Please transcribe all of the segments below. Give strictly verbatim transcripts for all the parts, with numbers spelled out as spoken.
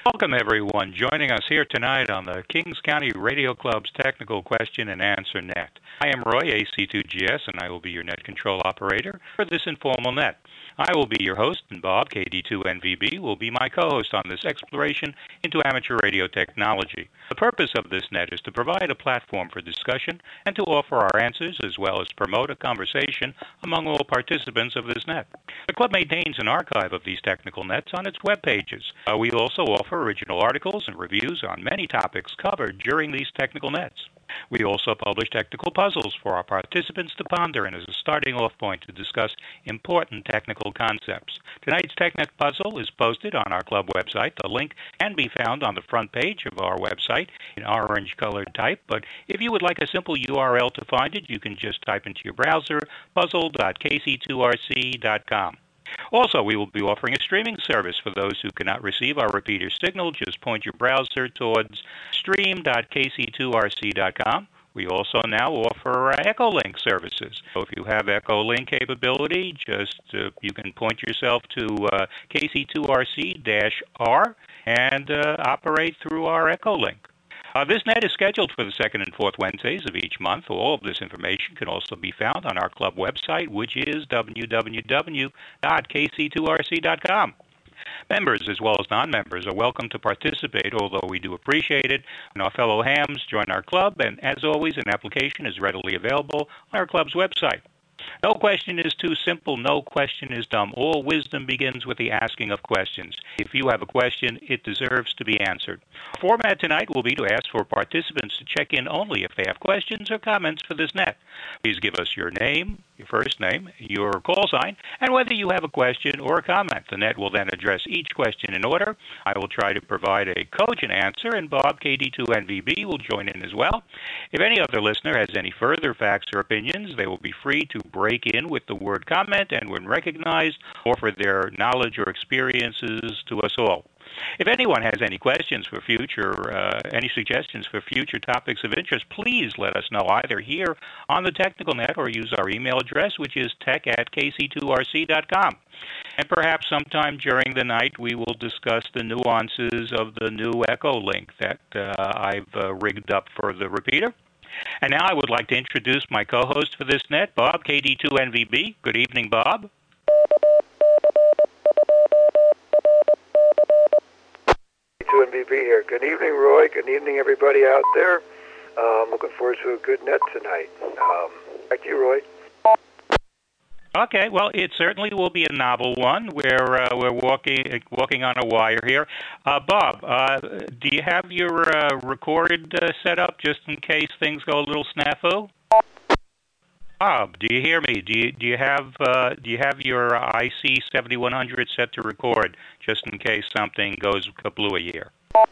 Welcome, everyone, joining us here tonight on the Kings County Radio Club's Technical Question and Answer Net. I am Roy, A C two G S, and I will be your net control operator for this informal net. I will be your host, and Bob, K D two N V B, will be my co-host on this exploration into amateur radio technology. The purpose of this net is to provide a platform for discussion and to offer our answers, as well as promote a conversation among all participants of this net. The club maintains an archive of these technical nets on its web pages. Uh, we also offer original articles and reviews on many topics covered during these technical nets. We also publish technical puzzles for our participants to ponder and as a starting off point to discuss important technical concepts. Tonight's Technic puzzle is posted on our club website. The link can be found on the front page of our website in orange-colored type, but if you would like a simple U R L to find it, you can just type into your browser puzzle dot k c two r c dot com. Also, we will be offering a streaming service for those who cannot receive our repeater signal. Just point your browser towards stream dot k c two r c dot com. We also now offer uh, Echolink services. So if you have Echolink capability, just uh, you can point yourself to uh, K C two R C R and uh, operate through our Echolink. Uh, this net is scheduled for the second and fourth Wednesdays of each month. All of this information can also be found on our club website, which is w w w dot k c two r c dot com. Members as well as non-members are welcome to participate, although we do appreciate it when our fellow hams join our club, and as always, an application is readily available on our club's website. No question is too simple. No question is dumb. All wisdom begins with the asking of questions. If you have a question, it deserves to be answered. Our format tonight will be to ask for participants to check in only if they have questions or comments for this net. Please give us your name, your first name, your call sign, and whether you have a question or a comment. The net will then address each question in order. I will try to provide a cogent answer, and Bob, K D two N V B, will join in as well. If any other listener has any further facts or opinions, they will be free to break in with the word comment and, when recognized, offer their knowledge or experiences to us all. If anyone has any questions for future, uh, any suggestions for future topics of interest, please let us know either here on the Technical Net or use our email address, which is tech at k c two r c dot com. And perhaps sometime during the night we will discuss the nuances of the new Echolink that uh, I've uh, rigged up for the repeater. And now I would like to introduce my co-host for this net, Bob, K D two N V B. Good evening, Bob. K D two N V B here. Good evening, Roy. Good evening, everybody out there. I'm um, looking forward to a good net tonight. Um, back to you, Roy. Okay, well, it certainly will be a novel one. We're uh, we're walking walking on a wire here. Uh, Bob, uh, do you have your uh, record uh, set up just in case things go a little snafu? Bob, do you hear me? Do you do you have uh, do you have your I C seventy-one hundred set to record just in case something goes kablooey here?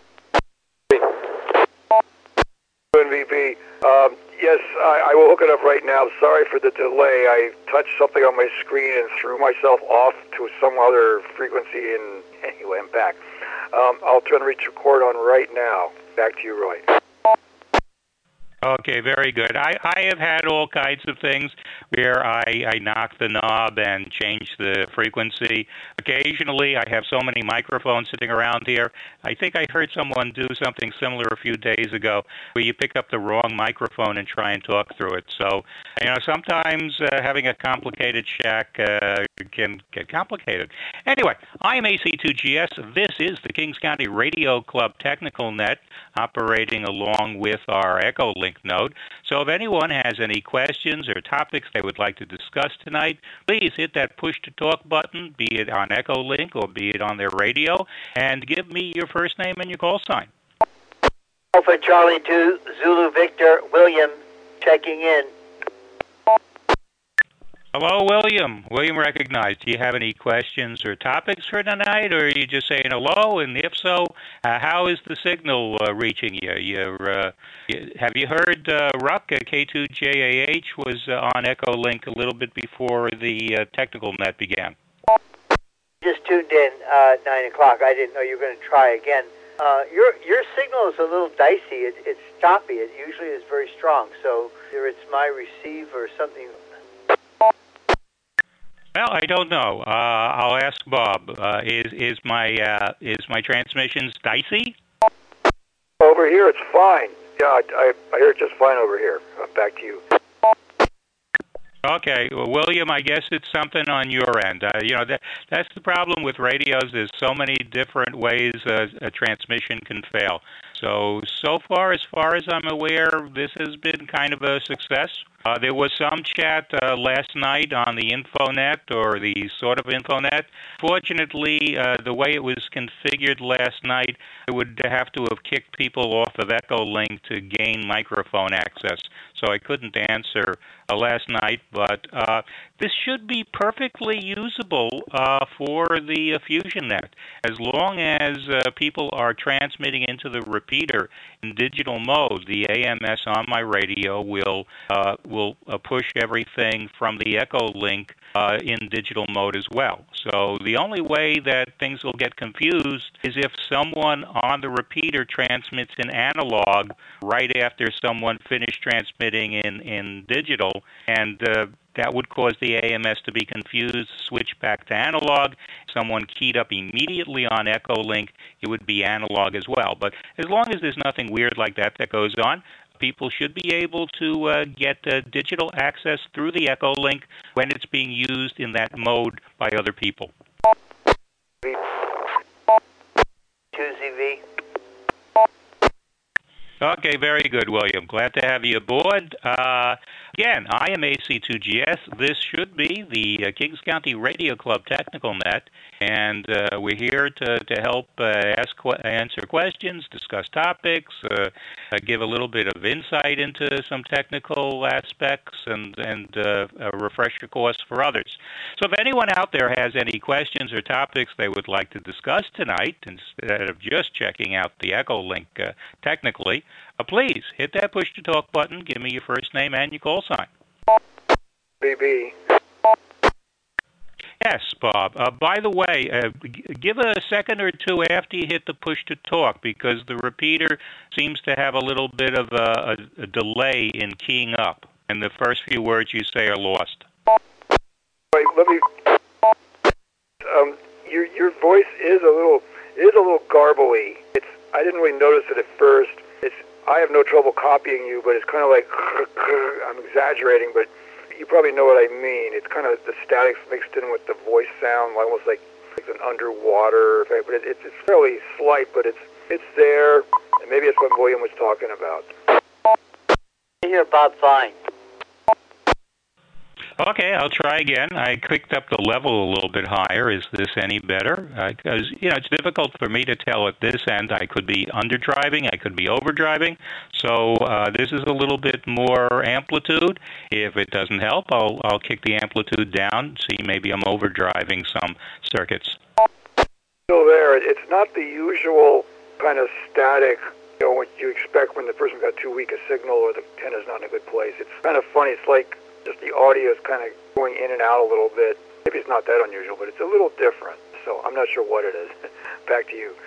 N V B. Um, yes, I, I will hook it up right now. Sorry for the delay. I touched something on my screen and threw myself off to some other frequency, and anyway, I'm back. Um, I'll turn reach record on right now. Back to you, Roy. Okay, very good. I, I have had all kinds of things where I, I knock the knob and change the frequency. Occasionally, I have so many microphones sitting around here. I think I heard someone do something similar a few days ago where you pick up the wrong microphone and try and talk through it. So, you know, sometimes uh, having a complicated shack uh, can get complicated. Anyway, I am A C two G S. This is the Kings County Radio Club Technical Net, operating along with our Echolink node. So if anyone has any questions or topics they would like to discuss tonight, please hit that push-to-talk button, be it on Echolink or be it on their radio, and give me your first name and your call sign. Alpha Charlie two, Zulu Victor, William, checking in. Hello, William. William recognized. Do you have any questions or topics for tonight, or are you just saying hello? And if so, uh, how is the signal uh, reaching you? You're, uh, you? Have you heard uh, Ruck, uh, K two J A H, was uh, on Echolink a little bit before the uh, technical net began? Just tuned in uh, nine o'clock. I didn't know you were going to try again. Uh, your your signal is a little dicey. It, it's choppy. It usually is very strong. So either it's my receive or something. Well, I don't know. Uh, I'll ask Bob. Uh, is is my uh, is my transmissions dicey? Over here, it's fine. Yeah, I, I, I hear it just fine over here. Uh, back to you. Okay, well, William, I guess it's something on your end. Uh, you know, that that's the problem with radios. There's so many different ways uh, a transmission can fail. So, so far, as far as I'm aware, this has been kind of a success. Uh, there was some chat uh, last night on the Infonet, or the sort of Infonet. Fortunately, uh, the way it was configured last night, I would have to have kicked people off of Echolink to gain microphone access. So I couldn't answer uh, last night, but uh, this should be perfectly usable uh, for the uh, FusionNet. As long as uh, people are transmitting into the repeater in digital mode, the A M S on my radio will uh, will uh, push everything from the Echolink uh, in digital mode as well. So the only way that things will get confused is if someone on the repeater transmits in analog right after someone finished transmitting in, in digital, and uh, that would cause the A M S to be confused, switch back to analog. Someone keyed up immediately on Echolink, it would be analog as well. But as long as there's nothing weird like that that goes on, people should be able to uh, get uh, digital access through the Echolink when it's being used in that mode by other people. two Z V. Okay, very good, William. Glad to have you aboard. Uh, again, I am A C two G S. This should be the uh, Kings County Radio Club Technical Net, and uh, we're here to, to help uh, ask, answer questions, discuss topics, uh, uh, give a little bit of insight into some technical aspects, and, and uh, a refresher course for others. So if anyone out there has any questions or topics they would like to discuss tonight, instead of just checking out the Echolink uh, technically, Uh, please hit that push to talk button. Give me your first name and your call sign. B B. Yes, Bob. Uh, by the way, uh, g- give a second or two after you hit the push to talk, because the repeater seems to have a little bit of a, a, a delay in keying up, and the first few words you say are lost. Wait, let me. Um, your your voice is a little is a little garbly. It's I didn't really notice it at first. It's I have no trouble copying you, but it's kind of like I'm exaggerating, but you probably know what I mean. It's kind of the static's mixed in with the voice sound, almost like it's an underwater effect. But it, it's it's fairly slight, but it's it's there, and maybe it's what William was talking about. I hear Bob fine. Okay, I'll try again. I clicked up the level a little bit higher. Is this any better? Because, uh, you know, it's difficult for me to tell at this end. I could be underdriving. I could be overdriving. So uh, this is a little bit more amplitude. If it doesn't help, I'll, I'll kick the amplitude down. See, maybe I'm overdriving some circuits. Still there. It's not the usual kind of static, you know, what you expect when the person's got too weak a signal or the antenna's not in a good place. It's kind of funny. It's like just the audio is kind of going in and out a little bit. Maybe it's not that unusual, but it's a little different. So I'm not sure what it is. Back to you.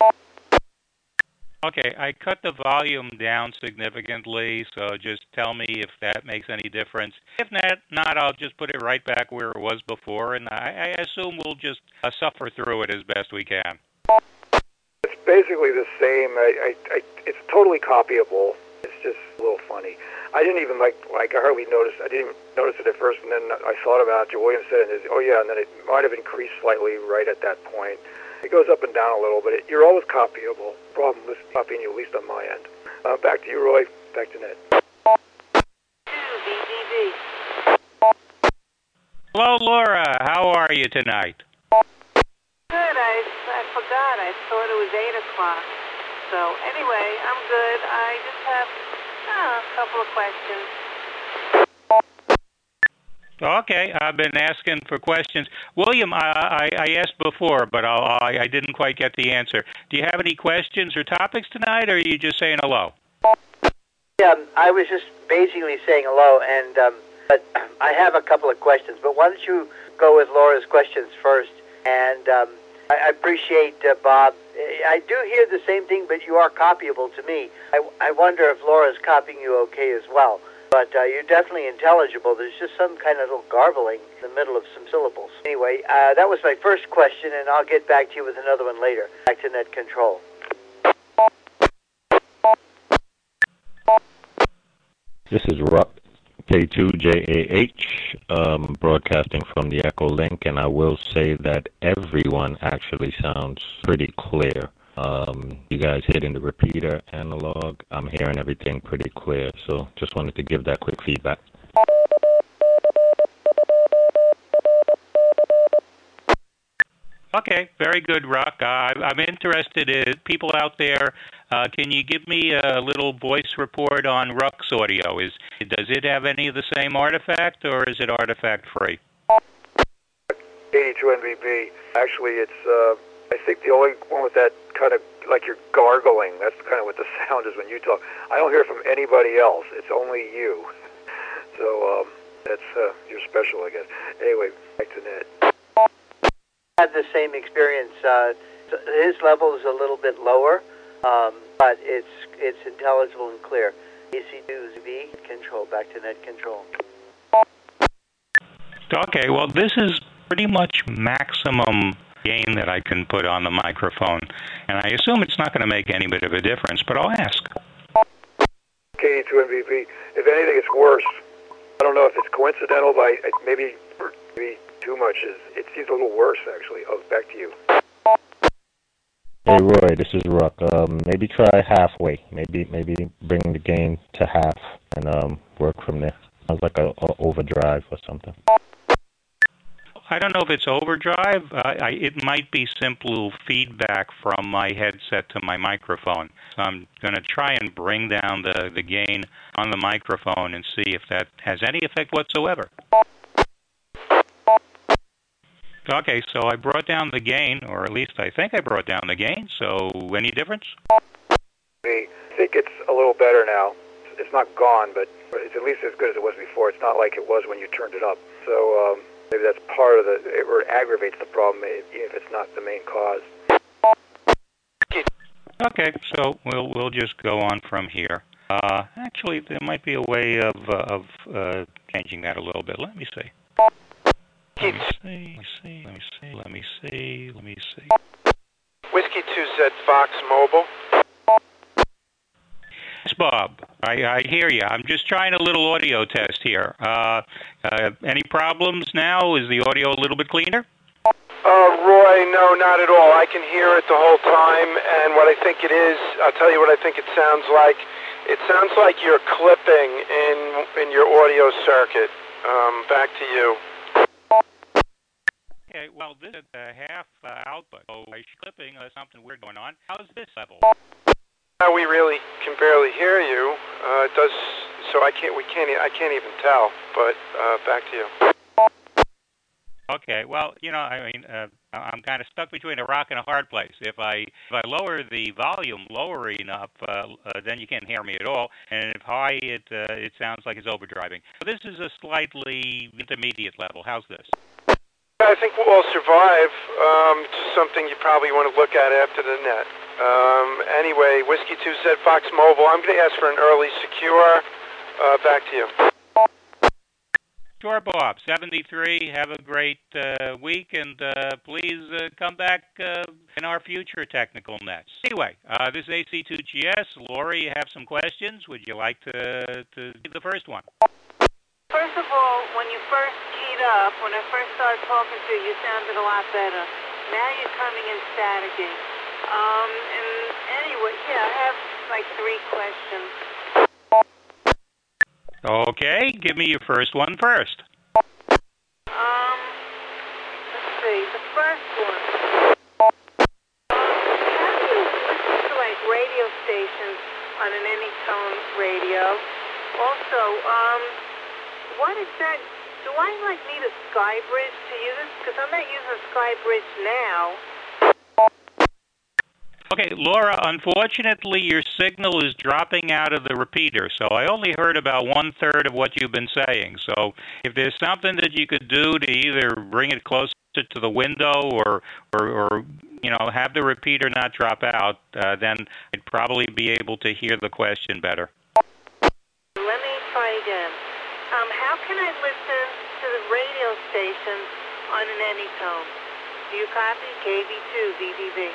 Okay, I cut the volume down significantly, so just tell me if that makes any difference. If not, not I'll just put it right back where it was before, and I, I assume we'll just uh, suffer through it as best we can. It's basically the same. I, I, I, it's totally copyable. It's just a little funny. I didn't even like, like I hardly noticed. I didn't even notice it at first, and then I thought about it. William said, it, oh yeah, and then it might have increased slightly right at that point. It goes up and down a little, but it, you're always copyable. Problem with copying you, at least on my end. Uh, back to you, Roy. Back to Ned. Hello, Laura. How are you tonight? Good. I, I forgot. I thought it was eight o'clock. So anyway, I'm good. I just have uh, a couple of questions. Okay, I've been asking for questions. William, I, I, I asked before, but I'll, I, I didn't quite get the answer. Do you have any questions or topics tonight, or are you just saying hello? Yeah, I was just basically saying hello, and um, but I have a couple of questions. But why don't you go with Laura's questions first? And um, I, I appreciate uh, Bob. I do hear the same thing, but you are copyable to me. I, I wonder if Laura's copying you okay as well. But uh, you're definitely intelligible. There's just some kind of little garbling in the middle of some syllables. Anyway, uh, that was my first question, and I'll get back to you with another one later. Back to net control. This is Ruck, K two J A H, um, broadcasting from the Echo Link, and I will say that everyone actually sounds pretty clear. Um, you guys hitting the repeater analog, I'm hearing everything pretty clear, so just wanted to give that quick feedback. Okay, very good, Rock. Uh, I'm interested in people out there. Uh, can you give me a little voice report on Ruck's audio? Is does it have any of the same artifact, or is it artifact free? eighty-two N V B. Actually, it's uh, I think the only one with that kind of like you're gargling. That's kind of what the sound is when you talk. I don't hear it from anybody else. It's only you. So um, that's uh, you're special, I guess. Anyway, back to Ned. Had the same experience. Uh, his level is a little bit lower, um, but it's it's intelligible and clear. A C two V control, back to net control. Okay, well, this is pretty much maximum gain that I can put on the microphone, and I assume it's not going to make any bit of a difference, but I'll ask. K eighty-two N V B. If anything, it's worse. I don't know if it's coincidental, but I, maybe maybe too much is. It seems a little worse, actually. Oh, back to you. Hey Roy, this is Ruck. Um, maybe try halfway. Maybe maybe bring the gain to half and um, work from there. Sounds like a, a overdrive or something. I don't know if it's overdrive. Uh, I, it might be simple feedback from my headset to my microphone. So I'm going to try and bring down the, the gain on the microphone and see if that has any effect whatsoever. Okay, so I brought down the gain, or at least I think I brought down the gain, so any difference? I think it's a little better now. It's not gone, but it's at least as good as it was before. It's not like it was when you turned it up. So um, maybe that's part of the, it, or it aggravates the problem, even if it's not the main cause. Okay, so we'll we'll just go on from here. Uh, actually, there might be a way of uh, of uh, changing that a little bit. Let me see. Let me see, let me see, let me see, let me see. Whiskey two Z Fox Mobile. Yes, Bob, I, I hear you. I'm just trying a little audio test here. Uh, uh, any problems now? Is the audio a little bit cleaner? Uh, Roy, no, not at all. I can hear it the whole time, and what I think it is, I'll tell you what I think it sounds like. It sounds like you're clipping in in your audio circuit. Um, back to you. Okay, well, this is a half uh, output, so by clipping, uh, something weird going on. How's this level? Uh, we really can barely hear you. Uh, it does, so I can't, we can't, I can't even tell, but uh, back to you. Okay, well, you know, I mean, uh, I'm kind of stuck between a rock and a hard place. If I if I lower the volume lower enough, uh, uh, then you can't hear me at all, and if high, it uh, it sounds like it's overdriving. So this is a slightly intermediate level. How's this? I think we'll all survive. Um, it's something you probably want to look at after the net. Um, anyway, Whiskey two Z Fox Mobile, I'm going to ask for an early secure. Uh, back to you. Sure, Bob. seventy-three, have a great uh, week, and uh, please uh, come back uh, in our future technical nets. Anyway, uh, this is A C two G S. Lori, you have some questions. Would you like to, to do the first one? First of all, when you first keyed up, when I first started talking to you, you sounded a lot better. Now you're coming in staticky. Um, and anyway, yeah, I have like three questions. Okay, give me your first one first. Um, let's see, the first one. Um, how do you listen to like radio stations on an Anytone radio? Also, um, what is that? Do I like need a SkyBridge to use this? Because I'm not using SkyBridge now. Okay, Laura, unfortunately, your signal is dropping out of the repeater, so I only heard about one-third of what you've been saying. So if there's something that you could do to either bring it closer to the window or, or, or you know, have the repeater not drop out, uh, then I'd probably be able to hear the question better. Let me try again. can I listen to the radio stations on an Anytone? Do you copy? K B two V D V.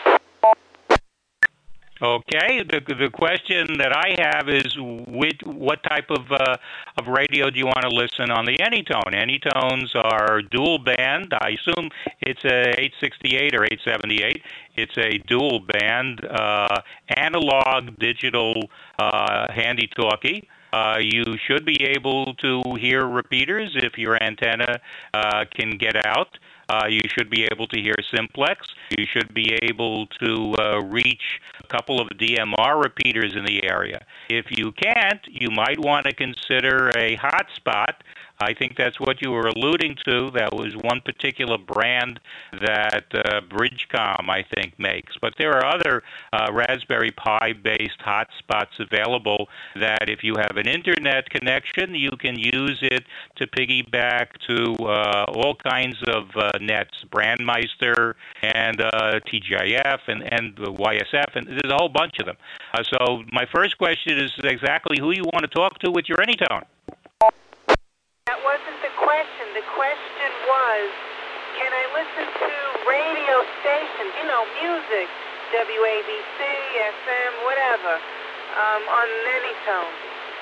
Okay, the the question that I have is which, what type of uh, of radio do you want to listen on the Anytone? Anytones are dual band. I assume it's a eight sixty-eight or eight seventy-eight. It's a dual band, uh, analog digital uh, handy-talkie. Uh, you should be able to hear repeaters if your antenna uh, can get out. Uh, you should be able to hear simplex. You should be able to uh, reach a couple of D M R repeaters in the area. If you can't, you might want to consider a hotspot. I think that's what you were alluding to. That was one particular brand that uh, Bridgecom, I think, makes. But there are other uh, Raspberry Pi-based hotspots available that if you have an internet connection, you can use it to piggyback to uh, all kinds of uh, nets, Brandmeister and uh, T G I F and, and Y S F, and there's a whole bunch of them. Uh, so my first question is exactly who you want to talk to with your Anytone. That wasn't the question. The question was, can I listen to radio stations, you know, music, W A B C, F M, whatever, um, on an Anytone?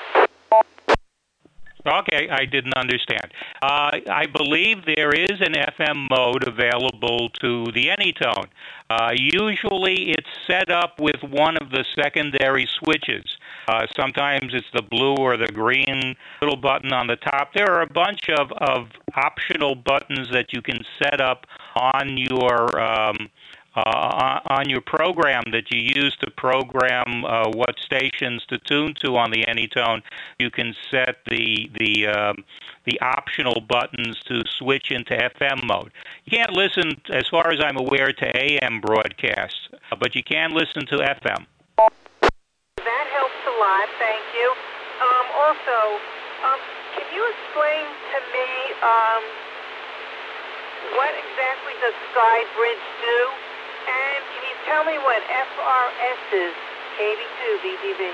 Okay, I didn't understand. Uh, I believe there is an F M mode available to the Anytone. Uh, usually it's set up with one of the secondary switches. Uh, sometimes it's the blue or the green little button on the top. There are a bunch of, of optional buttons that you can set up on your um, Uh, on your program that you use to program uh, what stations to tune to on the Anytone. You can set the the uh, the optional buttons to switch into F M mode. You can't listen, as far as I'm aware, to A M broadcasts, but you can listen to F M. That helps a lot. Thank you. Um, also, um, can you explain to me um, what exactly does SkyBridge do? And can you tell me what F R S is, K B two V D V?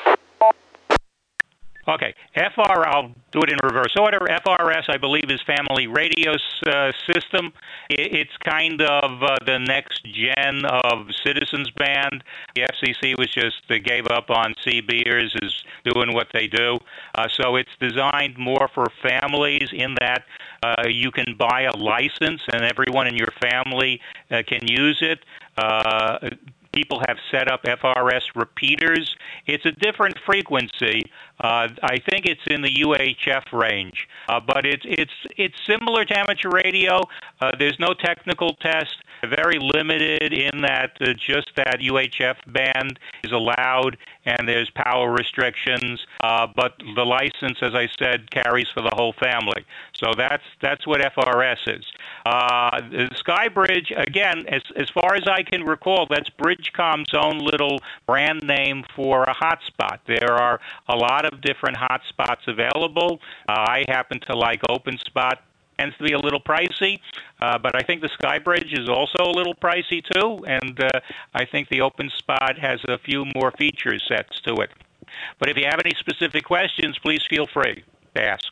Okay, F R, I'll do it in reverse order. F R S, I believe, is Family Radio uh, System. It's kind of uh, the next gen of Citizens Band. The F C C was just, they gave up on C-Beers, is doing what they do. Uh, so it's designed more for families in that uh, you can buy a license and everyone in your family uh, can use it. Uh, People have set up F R S repeaters. It's a different frequency. Uh, I think it's in the U H F range, uh, but it's it's it's similar to amateur radio. Uh, there's no technical test. Very limited in that uh, just that U H F band is allowed, and there's power restrictions. Uh, but the license, as I said, carries for the whole family. So that's that's what F R S is. Uh, SkyBridge, again, as as far as I can recall, that's Bridgecom's own little brand name for a hotspot. There are a lot of different hotspots available. Uh, I happen to like OpenSpot. Tends to be a little pricey, uh, but I think the SkyBridge is also a little pricey too, and uh, I think the OpenSpot has a few more feature sets to it. But if you have any specific questions, please feel free to ask.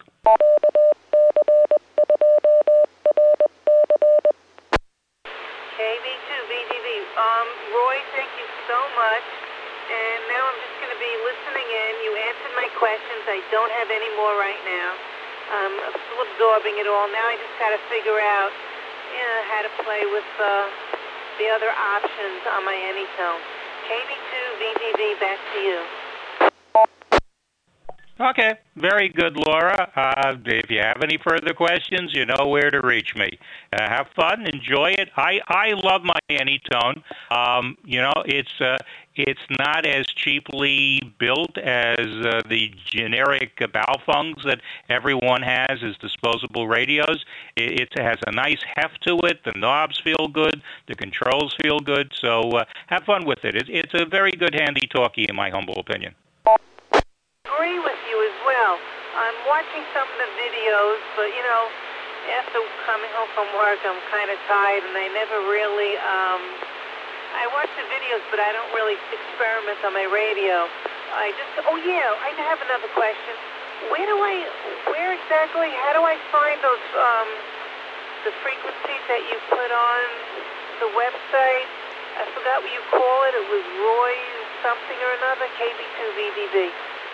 K B two V D V. Um, Roy, thank you so much. And now I'm just going to be listening in. You answered my questions. I don't have any more right now. Um, I'm still absorbing it all. Now I just got to figure out, you know, how to play with uh, the other options on my Anytone. K B two V D V, back to you. Okay, very good, Laura. Uh, if you have any further questions, you know where to reach me. Uh, have fun, enjoy it. I, I love my Anytone. Um, you know, it's uh, it's not as cheaply built as uh, the generic Baofungs that everyone has as disposable radios. It, it has a nice heft to it. The knobs feel good. The controls feel good. So uh, have fun with it. it. It's a very good handy-talkie, in my humble opinion. Agree with you as well. I'm watching some of the videos, but you know, after coming home from work, I'm kind of tired, and I never really. Um, I watch the videos, but I don't really experiment on my radio. I just. Oh yeah, I have another question. where do I, where exactly, how do I find those, um, the frequencies that you put on the website? I forgot what you call it. It was Roy something or another, K B two V D B.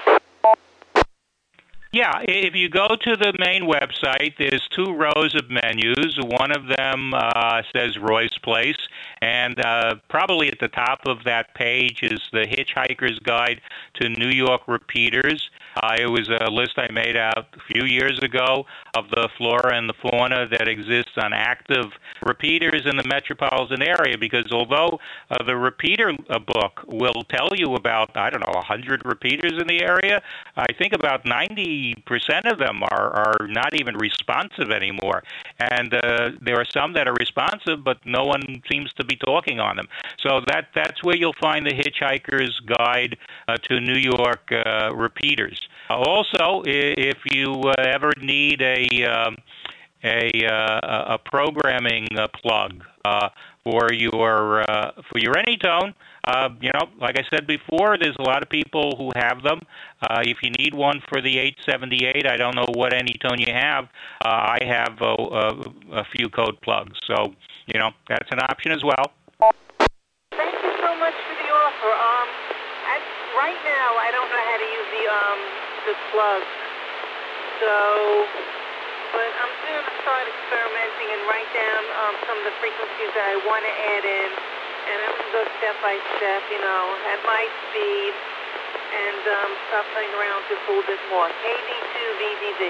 Yeah, if you go to the main website, there's two rows of menus. One of them uh, says Roy's Place, and uh, probably at the top of that page is the Hitchhiker's Guide to New York Repeaters. Uh, it was a list I made out a few years ago of the flora and the fauna that exists on active repeaters in the metropolitan area, because although uh, the repeater uh, book will tell you about, I don't know, one hundred repeaters in the area, I think about ninety percent of them are, are not even responsive anymore. And uh, there are some that are responsive, but no one seems to be talking on them. So that that's where you'll find the Hitchhiker's Guide uh, to New York uh, Repeaters. Uh, also, if you uh, ever need a um, a, uh, a programming uh, plug uh, for your uh, for your Anytone, uh, you know, like I said before, there's a lot of people who have them. Uh, if you need one for the eight seventy-eight, I don't know what Anytone you have. Uh, I have a, a, a few code plugs, so you know that's an option as well. Thank you so much for the offer. Um, I, right now, I don't know how to use the um the plugs, so. But I'm going to start experimenting and write down um, some of the frequencies that I want to add in, and I'm going to go step by step, you know, at my speed, and um, start playing around just a little bit more. K B two V D B.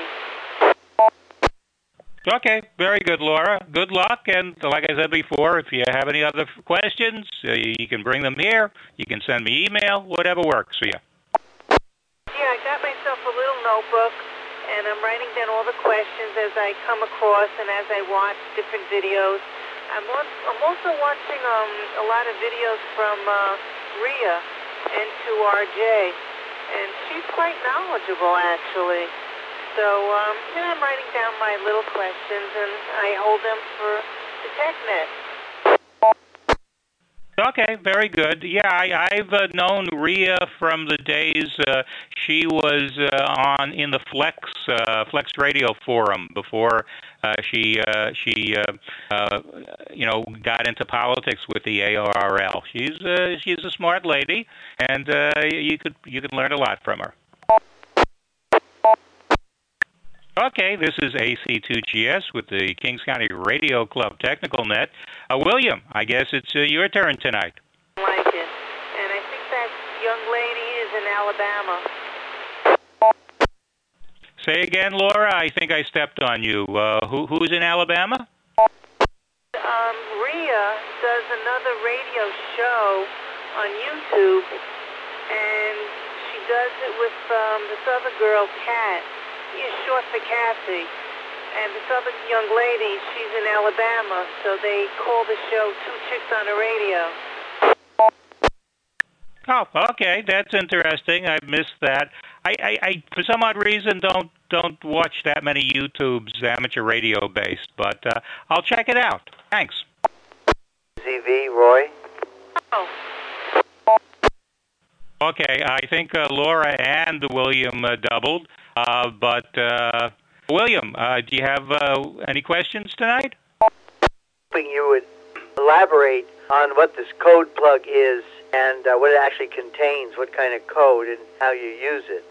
Okay, very good, Laura. Good luck, and like I said before, if you have any other questions, uh, you can bring them here. You can send me email, whatever works for you. Yeah, I got myself a little notebook, and I'm writing down all the questions as I come across and as I watch different videos. I'm also, I'm also watching um, a lot of videos from uh, Rhea and two R J, and she's quite knowledgeable, actually. So, um, you know, I'm writing down my little questions, and I hold them for the TechNet. Okay, very good. Yeah, I, I've uh, known Rhea from the days uh, she was uh, on in the Flex uh, Flex Radio forum before uh, she uh, she uh, uh, you know got into politics with the A R L. She's uh, she's a smart lady, and uh, you could you could learn a lot from her. Okay, this is A C two G S with the Kings County Radio Club Technical Net. Uh, William, I guess it's uh, your turn tonight. I like it. And I think that young lady is in Alabama. Say again, Laura. I think I stepped on you. Uh, who, who's in Alabama? Um, Rhea does another radio show on YouTube, and she does it with um, this other girl, Kat. Is short for Cassie, and this other young lady, she's in Alabama, so they call the show Two Chicks on the Radio. Oh, okay, that's interesting. I missed that. I, I, I, for some odd reason, don't don't watch that many YouTubes amateur radio based, but uh, I'll check it out. Thanks. Z V, Roy. Oh. Okay, I think uh, Laura and William uh, doubled. Uh, but, uh, William, uh, do you have uh, any questions tonight? Hoping you would elaborate on what this code plug is and uh, what it actually contains, what kind of code, and how you use it.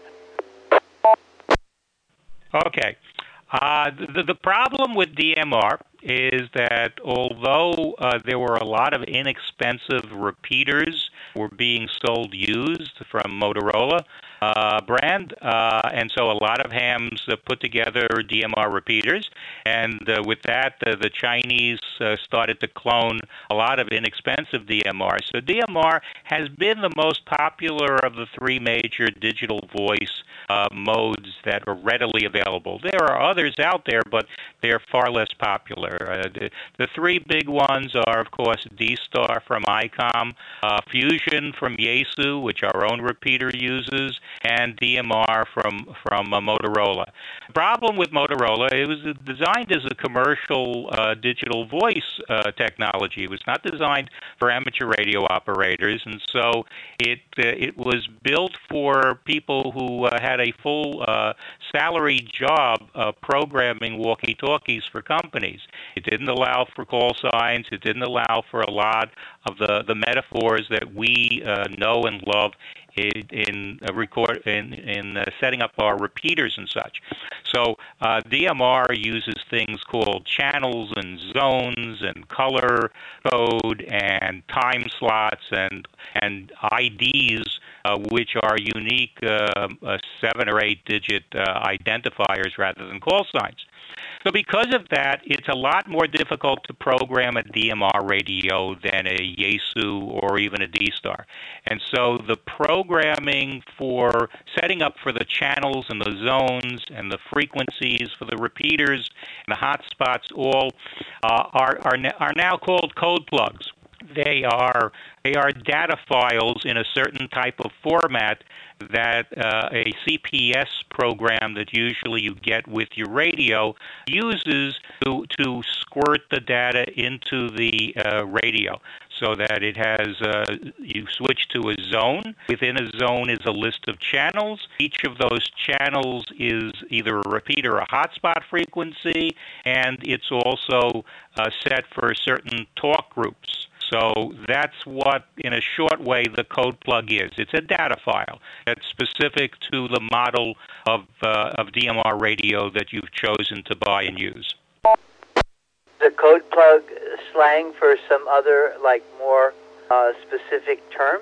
Okay. Uh, the, the problem with D M R is that although uh, there were a lot of inexpensive repeaters were being sold used from Motorola uh, brand, uh, and so a lot of hams uh, put together D M R repeaters, and uh, with that uh, the Chinese uh, started to clone a lot of inexpensive D M R. So D M R has been the most popular of the three major digital voice uh, modes that are readily available. There are others out there, but they're far less popular. Uh, the, the three big ones are, of course, D-Star from ICOM, uh, Fusion from Yaesu, which our own repeater uses, and D M R from from uh, Motorola. The problem with Motorola, it was designed as a commercial uh, digital voice uh, technology. It was not designed for amateur radio operators, and so it uh, it was built for people who uh, had a full uh, salary job uh, programming walkie-talkies for companies. It didn't allow for call signs. It didn't allow for a lot of the, the metaphors that we uh, know and love in, in uh, record in, in uh, setting up our repeaters and such. So uh, D M R uses things called channels and zones and color code and time slots and and I Ds, uh, which are unique uh, uh, seven or eight digit uh, identifiers rather than call signs. So because of that, it's a lot more difficult to program a D M R radio than a Yaesu or even a D-Star. And so the programming for setting up for the channels and the zones and the frequencies for the repeaters and the hotspots all uh, are, are, are now called code plugs. They are they are data files in a certain type of format that uh, a C P S program that usually you get with your radio uses to to squirt the data into the uh, radio, so that it has uh, you switch to a zone. Within a zone is a list of channels. Each of those channels is either a repeat or a hotspot frequency, and it's also uh, set for certain talk groups. So that's what, in a short way, the code plug is. It's a data file that's specific to the model of, uh, of D M R radio that you've chosen to buy and use. The code plug slang for some other, like, more uh, specific term?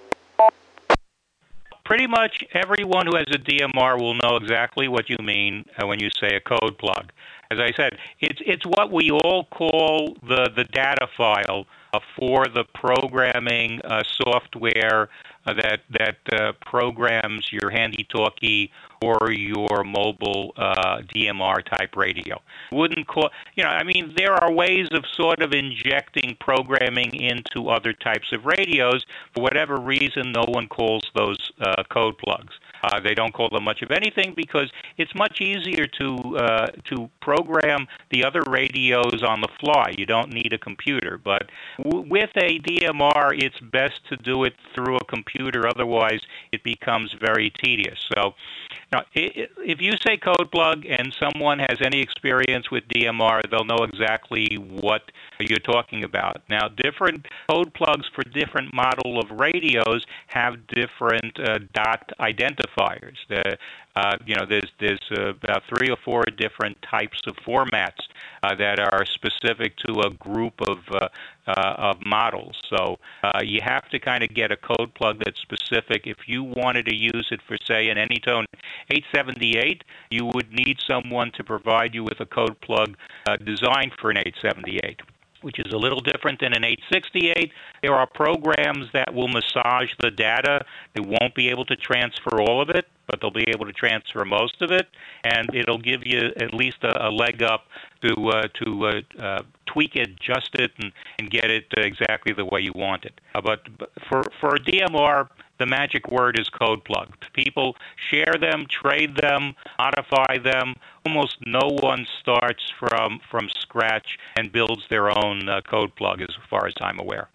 Pretty much everyone who has a D M R will know exactly what you mean uh, when you say a code plug. As I said, it's it's what we all call the, the data file uh, for the programming uh, software uh, that that uh, programs your handy-talkie or your mobile uh, D M R type radio. Wouldn't call, you know, I mean, there are ways of sort of injecting programming into other types of radios. For whatever reason, no one calls those uh, code plugs. Uh, they don't call them much of anything because it's much easier to uh, to program the other radios on the fly. You don't need a computer. But w with a D M R, it's best to do it through a computer. Otherwise, it becomes very tedious. So, now, if you say code plug and someone has any experience with D M R, they'll know exactly what you're talking about. Now, different code plugs for different model of radios have different uh, dot identifiers. The, uh, you know, there's there's uh, about three or four different types of formats uh, that are specific to a group of uh, uh, of models. So uh, you have to kind of get a code plug that's specific. If you wanted to use it for, say, an Anytone eight seventy-eight, you would need someone to provide you with a code plug uh, designed for an eight seventy-eight, which is a little different than an eight sixty-eight. There are programs that will massage the data. They won't be able to transfer all of it, but they'll be able to transfer most of it, and it'll give you at least a, a leg up to uh, to uh, uh, tweak it, adjust it, and, and get it uh, exactly the way you want it. Uh, but for, for D M R, the magic word is code plug. People share them, trade them, modify them. Almost no one starts from, from scratch and builds their own uh, code plug, as far as I'm aware.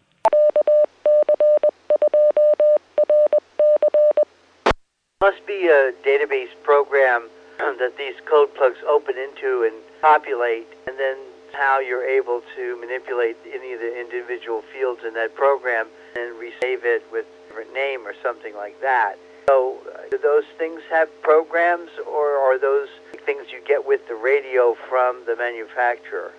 Must be a database program that these code plugs open into and populate, and then how you're able to manipulate any of the individual fields in that program and resave it with a different name or something like that. So uh, do those things have programs, or are those things you get with the radio from the manufacturer?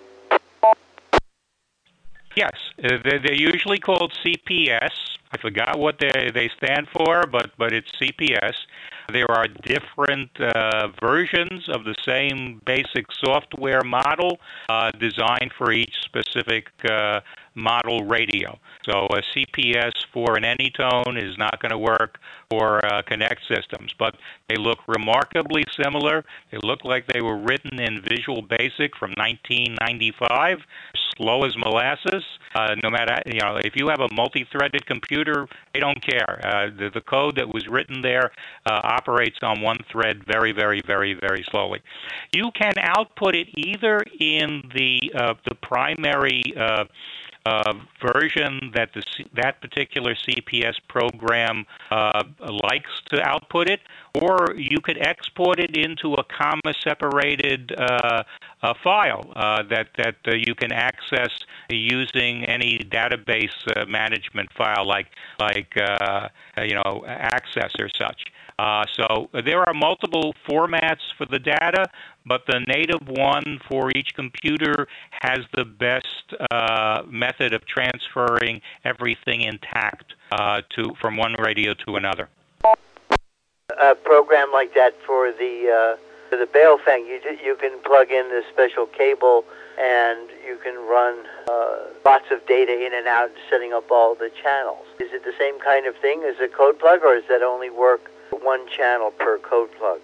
Yes, uh, they're, they're usually called C P S. I forgot what they, they stand for, but, but it's C P S. There are different uh, versions of the same basic software model uh, designed for each specific uh, model radio. So a C P S for an Anytone is not going to work for uh, Connect systems, but they look remarkably similar. They look like they were written in Visual Basic from nineteen ninety-five. slow as molasses. Uh, no matter, you know, if you have a multi-threaded computer, they don't care. Uh, the, the code that was written there uh, operates on one thread very, very, very, very slowly. You can output it either in the uh, the primary uh, uh, version that the that particular C P S program uh, likes to output it, or you could export it into a comma-separated uh, uh, file uh, that that uh, you can access using any database uh, management file, like like uh, you know Access or such. Uh, so there are multiple formats for the data, but the native one for each computer has the best uh, method of transferring everything intact uh, to from one radio to another. A program like that for the uh, for the Baofeng, you you can plug in this special cable and you can run uh, lots of data in and out, setting up all the channels. Is it the same kind of thing as a code plug, or does that only work one channel per code plug?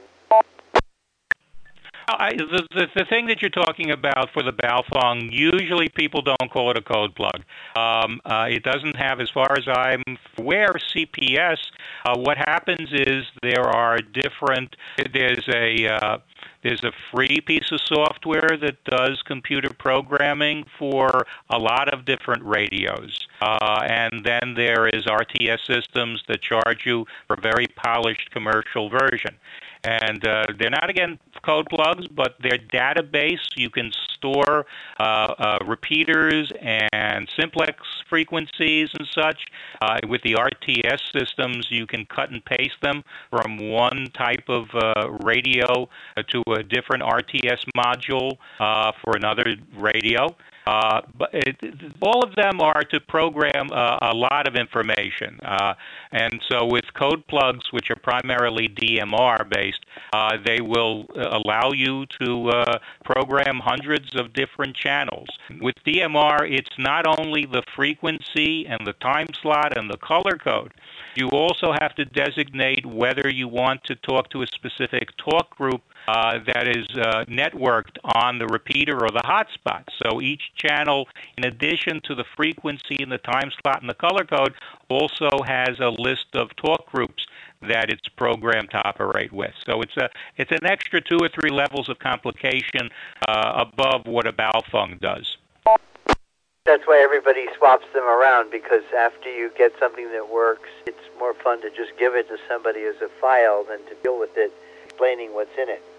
I, the, the the thing that you're talking about for the Baofeng, usually people don't call it a code plug. Um, uh, it doesn't have, as far as I'm aware, C P S. Uh, what happens is there are different. There's a uh, there's a free piece of software that does computer programming for a lot of different radios, uh, and then there is R T S systems that charge you for a very polished commercial version. And uh, they're not, again, code plugs, but they're database. You can store uh, uh, repeaters and simplex frequencies and such. Uh, with the R T S systems, you can cut and paste them from one type of uh, radio uh, to a different R T S module uh, for another radio. Uh, but it, all of them are to program uh, a lot of information. Uh, and so with code plugs, which are primarily D M R based, uh, they will allow you to uh, program hundreds of different channels. With D M R, it's not only the frequency and the time slot and the color code. You also have to designate whether you want to talk to a specific talk group uh, that is uh, networked on the repeater or the hotspot. So each channel, in addition to the frequency and the time slot and the color code, also has a list of talk groups that it's programmed to operate with. So it's a it's an extra two or three levels of complication uh, above what a Baofeng does. That's why everybody swaps them around, because after you get something that works, it's more fun to just give it to somebody as a file than to deal with it, explaining what's in it.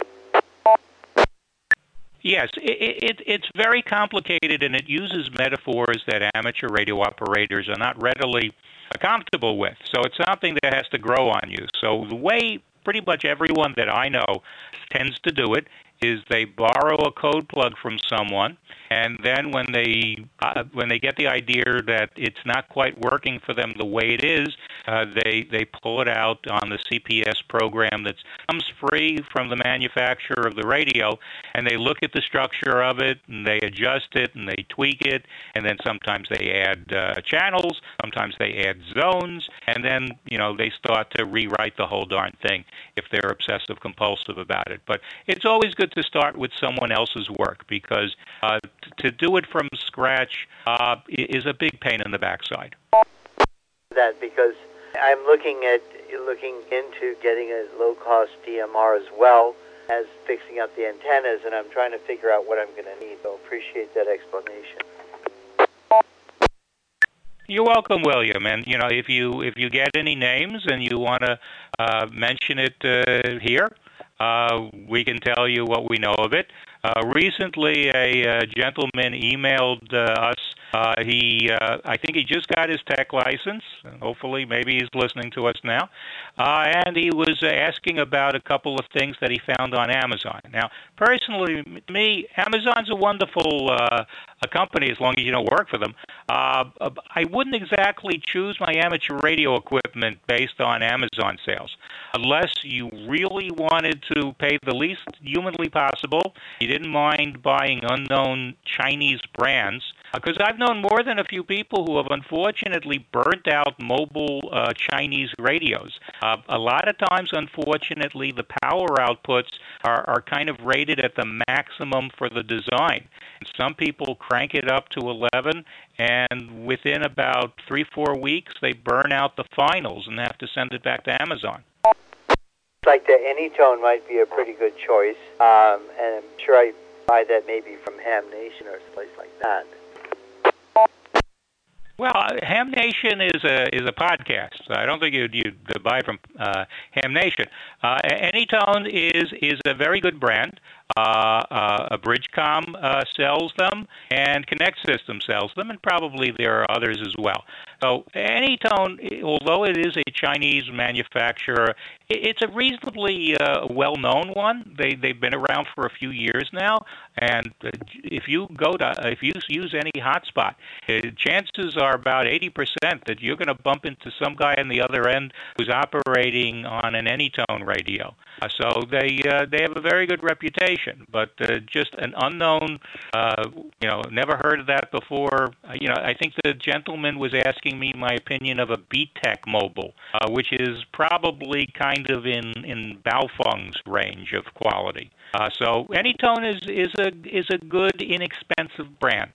Yes, it, it, it's very complicated, and it uses metaphors that amateur radio operators are not readily comfortable with. So it's something that has to grow on you. So the way pretty much everyone that I know tends to do it is they borrow a code plug from someone, and then when they uh, when they get the idea that it's not quite working for them the way it is, uh, they they pull it out on the C P S program that comes free from the manufacturer of the radio, and they look at the structure of it, and they adjust it, and they tweak it, and then sometimes they add uh, channels, sometimes they add zones, and then you know they start to rewrite the whole darn thing if they're obsessive compulsive about it. But it's always good to start with someone else's work, because uh, t- to do it from scratch uh, is a big pain in the backside. That because I'm looking at looking into getting a low-cost D M R as well as fixing up the antennas, and I'm trying to figure out what I'm going to need. So appreciate that explanation. You're welcome, William. And you know, if you if you get any names and you want to uh, mention it uh, here, uh, we can tell you what we know of it. Uh, recently, a uh, gentleman emailed uh, us. Uh, he, uh, I think he just got his tech license. Hopefully, maybe he's listening to us now. Uh, and he was uh, asking about a couple of things that he found on Amazon. Now, personally, to me, Amazon's a wonderful uh, a company as long as you don't work for them. Uh, I wouldn't exactly choose my amateur radio equipment based on Amazon sales, unless you really wanted to pay the least humanly possible. You didn't mind buying unknown Chinese brands. Because I've known more than a few people who have unfortunately burnt out mobile uh, Chinese radios. Uh, a lot of times, unfortunately, the power outputs are, are kind of rated at the maximum for the design. And some people crank it up to eleven, and within about three, four weeks, they burn out the finals and have to send it back to Amazon. Like the Anytone might be a pretty good choice, um, and I'm sure I buy that maybe from Ham Nation or someplace like that. Well, uh, Ham Nation is a is a podcast. I don't think you'd, you'd buy from uh, Ham Nation. Uh, Anytone is is a very good brand. Uh, uh, Bridgecom uh, sells them, and Connect System sells them, and probably there are others as well. So Anytone, although it is a Chinese manufacturer, it's a reasonably uh, well-known one. They they've been around for a few years now, and if you go to if you use any hotspot, chances are about eighty percent that you're going to bump into some guy on the other end who's operating on an Anytone radio. Uh, so they uh, they have a very good reputation, but uh, just an unknown, uh, you know, never heard of that before. Uh, you know, I think the gentleman was asking me my opinion of a B-Tech Mobile, uh, which is probably kind of in in Baofeng's range of quality. Uh, so Anytone is is a is a good, inexpensive brand.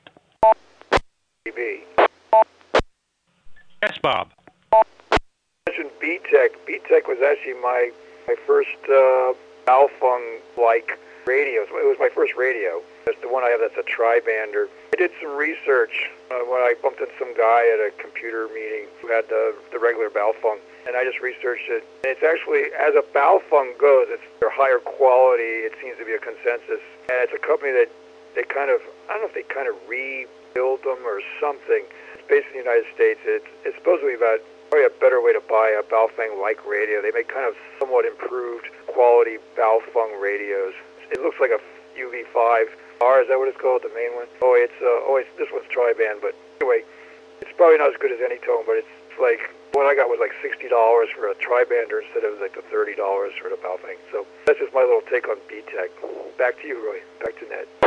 Yes, Bob. You mentioned B-Tech. B-Tech was actually my my first uh, Baofeng-like radio. It was my first radio. That's the one I have. That's a tri-bander. I did some research uh, when I bumped into some guy at a computer meeting who had the the regular Baofeng, and I just researched it. And it's actually, as a Baofeng goes, it's their higher quality. It seems to be a consensus, and it's a company that they kind of, I don't know if they kind of rebuild them or something. It's based in the United States. It's it's supposedly about probably a better way to buy a Baofeng-like radio. They make kind of somewhat improved quality Baofeng radios. It looks like a U V five R, is that what it's called, the main one? Oh, it's uh, oh, it's, this one's tri-band, but anyway, it's probably not as good as Anytone, but it's like, what I got was like sixty dollars for a tri-bander instead of like the thirty dollars for the Baofeng. So that's just my little take on B-Tech. Back to you, Roy. Back to Ned.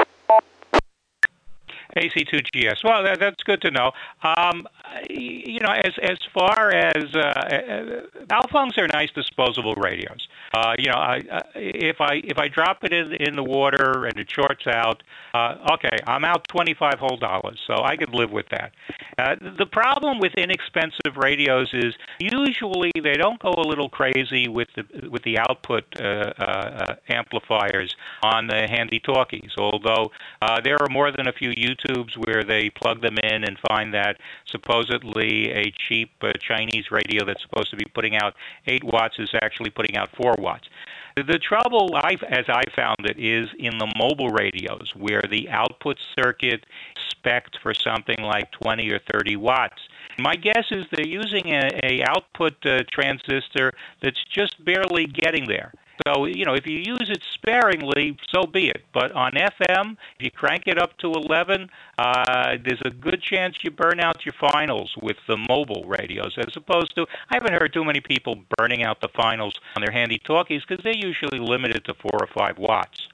A C two G S. Well, that, that's good to know. Um, you know, as as far as uh, Baofengs are nice disposable radios. Uh, you know, I, uh, if I if I drop it in in the water and it shorts out, uh, okay, I'm out twenty-five whole dollars, so I could live with that. Uh, the problem with inexpensive radios is usually they don't go a little crazy with the with the output uh, uh, amplifiers on the handy talkies. Although uh, there are more than a few YouTubes where they plug them in and find that supposedly a cheap uh, Chinese radio that's supposed to be putting out eight watts is actually putting out four watts. The trouble, I've, as I found it, is in the mobile radios where the output circuit is spec'd for something like twenty or thirty watts. My guess is they're using a, a output uh, transistor that's just barely getting there. So, you know, if you use it sparingly, so be it. But on F M, if you crank it up to eleven, uh, there's a good chance you burn out your finals with the mobile radios, as opposed to, I haven't heard too many people burning out the finals on their handy talkies because they're usually limited to four or five watts.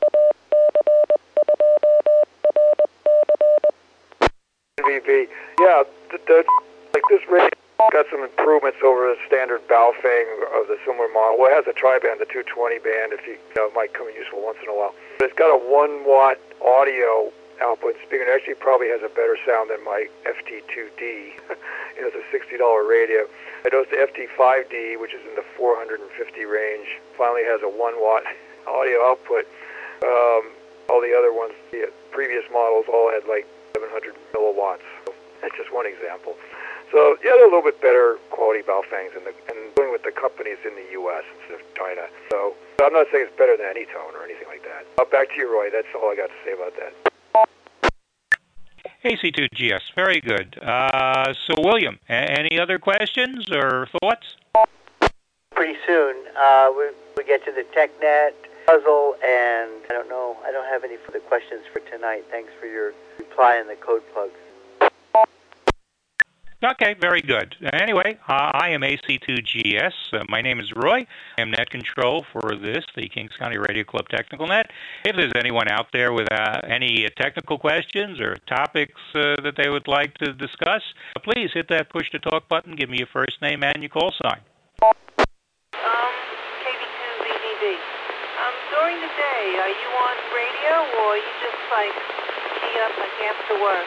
N V B, yeah, the, the, like this radio got some improvements over the standard Baofeng of the similar model. Well, it has a tri-band, the two twenty band, if you, you know, it might come in useful once in a while. But it's got a one watt audio output speaker. It actually probably has a better sound than my F T two D. You know, it's a sixty dollar radio. I noticed the F T five D, which is in the four hundred fifty range, finally has a one watt audio output. Um, all the other ones, the previous models, all had like seven hundred milliwatts. So that's just one example. So, yeah, they're a little bit better quality Baofengs and, the, and dealing with the companies in the U S instead of China. So, I'm not saying it's better than Anytone or anything like that. Uh, back to you, Roy. That's all I got to say about that. A C two G S, very good. Uh, so, William, a- any other questions or thoughts? Pretty soon, uh, we, we get to the TechNet puzzle, and I don't know, I don't have any further questions for tonight. Thanks for your reply and the code plugs. Okay, very good. Anyway, uh, I am A C two G S. Uh, my name is Roy. I am net control for this, the Kings County Radio Club Technical Net. If there's anyone out there with uh, any technical questions or topics uh, that they would like to discuss, uh, please hit that push to talk button. Give me your first name and your call sign. Um, K B two V D D. Um, during the day, are you on radio or are you just like key up like after work?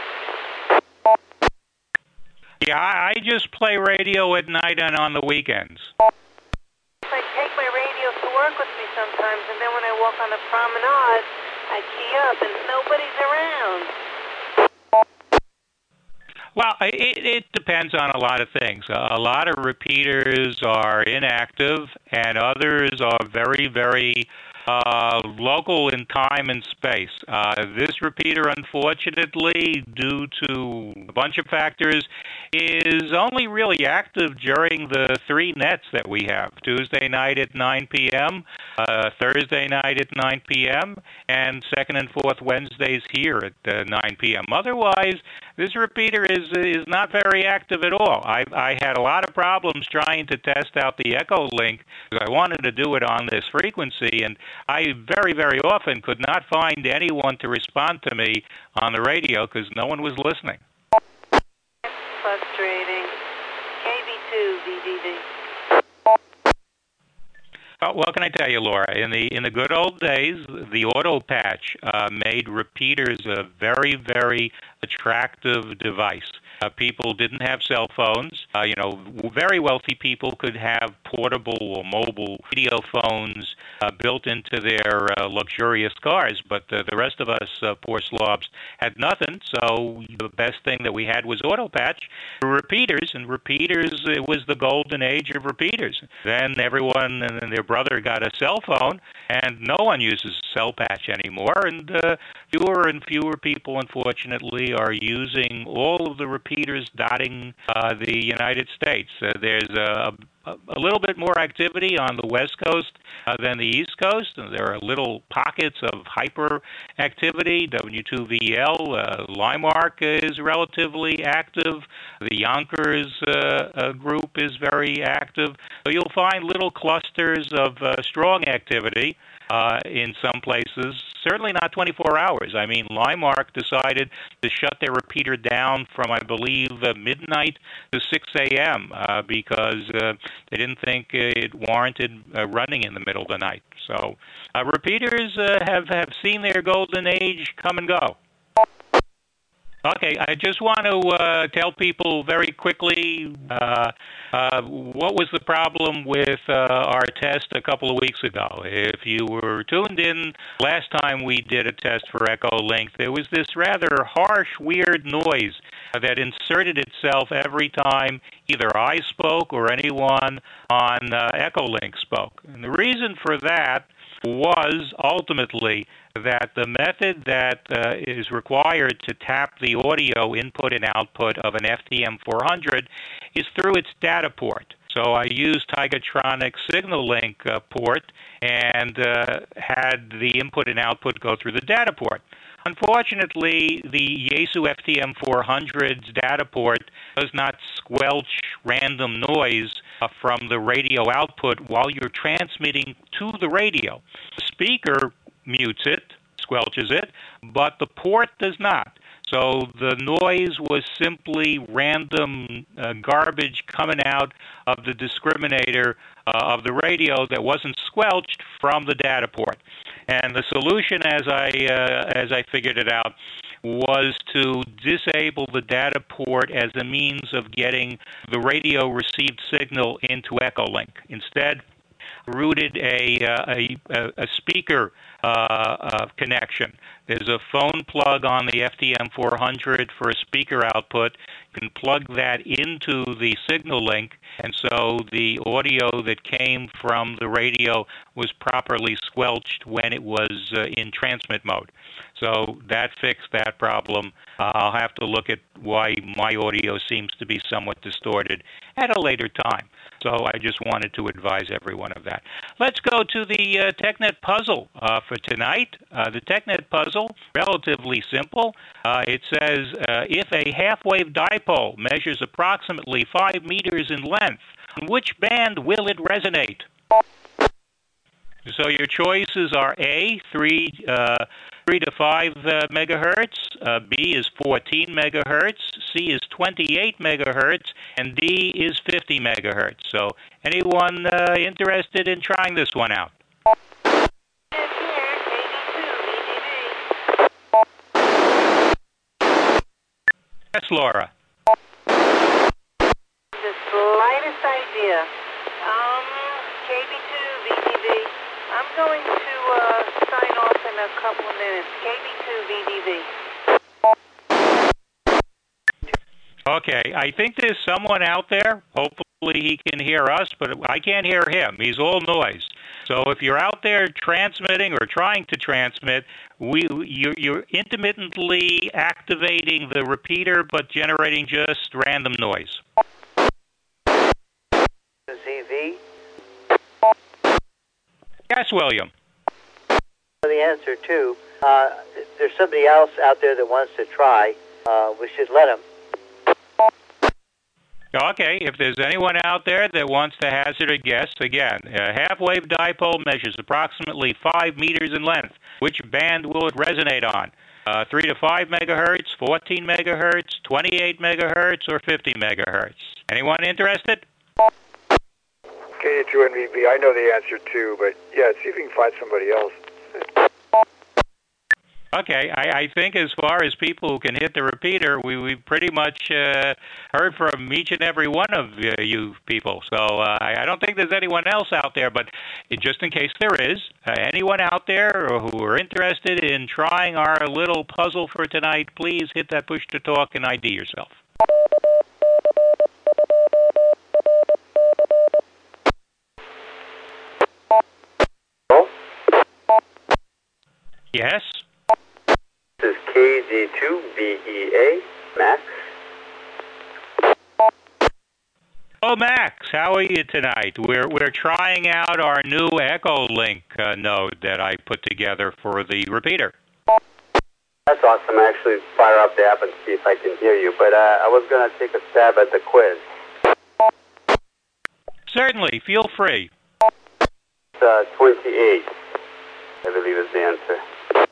Yeah, I just play radio at night and on the weekends. I take my radio to work with me sometimes, and then when I walk on the promenade, I key up and nobody's around. Well, it, it depends on a lot of things. A lot of repeaters are inactive, and others are very, very uh, local in time and space. Uh, this repeater, unfortunately, due to a bunch of factors, is only really active during the three nets that we have. Tuesday night at nine p.m., uh, Thursday night at nine p.m., and second and fourth Wednesdays here at uh, nine p.m. Otherwise, this repeater is is not very active at all. I, I had a lot of problems trying to test out the Echo Link because I wanted to do it on this frequency, and I very, very often could not find anyone to respond to me on the radio because no one was listening. Frustrating. K B two V D D. Oh, what can I tell you, Laura? In the in the good old days, the auto patch uh, made repeaters a very, very attractive device. Uh, people didn't have cell phones. Uh, you know, very wealthy people could have portable or mobile radio phones uh, built into their uh, luxurious cars, but uh, the rest of us uh, poor slobs had nothing, so the best thing that we had was auto patch repeaters, and repeaters, it was the golden age of repeaters. Then everyone and their brother got a cell phone, and no one uses cell patch anymore, and uh, fewer and fewer people, unfortunately, are using all of the repeaters dotting uh, the United States. Uh, there's a, a, a little bit more activity on the West Coast uh, than the East Coast, and there are little pockets of hyper activity. W two V L, uh, Limark is relatively active. The Yonkers uh, uh, group is very active. So you'll find little clusters of uh, strong activity uh, in some places. Certainly not twenty-four hours. I mean, Limark decided to shut their repeater down from, I believe, uh, midnight to six a.m. Uh, because uh, they didn't think it warranted uh, running in the middle of the night. So uh, repeaters uh, have, have seen their golden age come and go. Okay, I just want to uh, tell people very quickly uh, uh, what was the problem with uh, our test a couple of weeks ago. If you were tuned in last time we did a test for Echo Link, there was this rather harsh, weird noise that inserted itself every time either I spoke or anyone on uh, Echo Link spoke. And the reason for that was ultimately that the method that uh, is required to tap the audio input and output of an F T M four hundred is through its data port. So I used Tigatronic Signal Link uh, port and uh, had the input and output go through the data port. Unfortunately, the Yaesu F T M four hundred's data port does not squelch random noise uh, from the radio output while you're transmitting to the radio. The speaker mutes it, squelches it, but the port does not. So the noise was simply random uh, garbage coming out of the discriminator uh, of the radio that wasn't squelched from the data port. And the solution, as I uh, as I figured it out, was to disable the data port as a means of getting the radio received signal into Echo Link. Instead, routed a, uh, a, a speaker uh, uh, connection. There's a phone plug on the F T M four hundred for a speaker output. You can plug that into the signal link, and so the audio that came from the radio was properly squelched when it was uh, in transmit mode. So that fixed that problem. Uh, I'll have to look at why my audio seems to be somewhat distorted at a later time. So I just wanted to advise everyone of that. Let's go to the uh, TechNet puzzle uh, for tonight. Uh, the TechNet puzzle, relatively simple. Uh, it says, uh, if a half-wave dipole measures approximately five meters in length, on which band will it resonate? So your choices are A, three, uh, three to five uh, megahertz, uh, B is fourteen megahertz, C is twenty-eight megahertz, and D is fifty megahertz. So anyone uh, interested in trying this one out? Yes, Laura. The slightest idea. Um, K B two, V D V. I'm going to uh, sign off in a couple of minutes. K B two, V D V. Okay, I think there's someone out there. Hopefully he can hear us, but I can't hear him. He's all noise. So if you're out there transmitting or trying to transmit, we you're, you're intermittently activating the repeater but generating just random noise. Z V? Yes, William. The answer, too. Uh, there's somebody else out there that wants to try. Uh, we should let him. Okay, if there's anyone out there that wants to hazard a guess, again, a half-wave dipole measures approximately five meters in length. Which band will it resonate on? Uh, three to five megahertz, fourteen megahertz, twenty-eight megahertz, or fifty megahertz? Anyone interested? K two N V B, I know the answer too, but yeah, see if you can find somebody else. Okay, I, I think as far as people who can hit the repeater, we, we pretty much uh, heard from each and every one of uh, you people. So uh, I, I don't think there's anyone else out there, but just in case there is, uh, anyone out there who are interested in trying our little puzzle for tonight, please hit that push to talk and I D yourself. Yes? This is K G two B E A, Max. Oh, Max, how are you tonight? We're we're trying out our new Echolink uh, node that I put together for the repeater. That's awesome. I actually fire up the app and see if I can hear you, but uh, I was going to take a stab at the quiz. Certainly, feel free. It's uh, twenty-eight, I believe is the answer.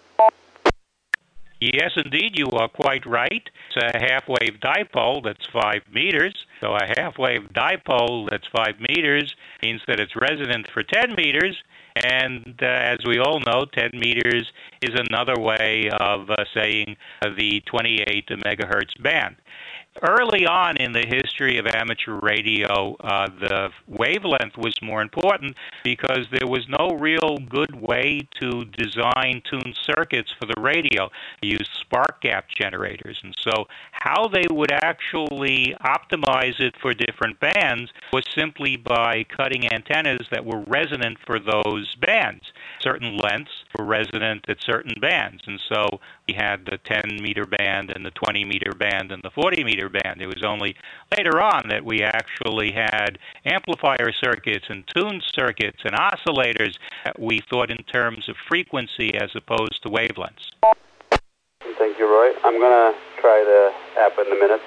Yes, indeed, you are quite right. It's a half-wave dipole that's five meters. So a half-wave dipole that's five meters means that it's resonant for ten meters. And uh, as we all know, ten meters is another way of uh, saying uh, the twenty-eight megahertz band. Early on in the history of amateur radio, uh, the wavelength was more important because there was no real good way to design tuned circuits for the radio. They used spark gap generators. And so how they would actually optimize it for different bands was simply by cutting antennas that were resonant for those bands. Certain lengths were resonant at certain bands. And so we had the ten meter band and the twenty meter band and the forty meter band. It was only later on that we actually had amplifier circuits and tuned circuits and oscillators that we thought in terms of frequency as opposed to wavelengths. Thank you, Roy. I'm going to try the app in a minute.